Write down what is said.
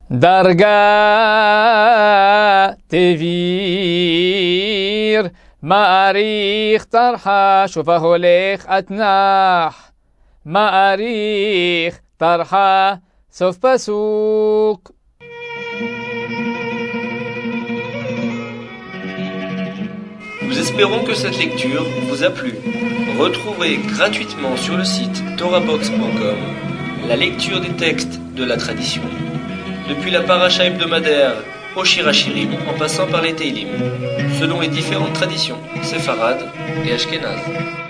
Darga tevir ma'arich tarha shofa holech atnach ma'arich tarha sof pasuk. Nous espérons que cette lecture vous a plu. Retrouvez gratuitement sur le site torahbox.com la lecture des textes de la tradition, depuis la paracha hebdomadaire au Shir HaShirim, en passant par les Teilim, selon les différentes traditions séfarades et ashkénazes.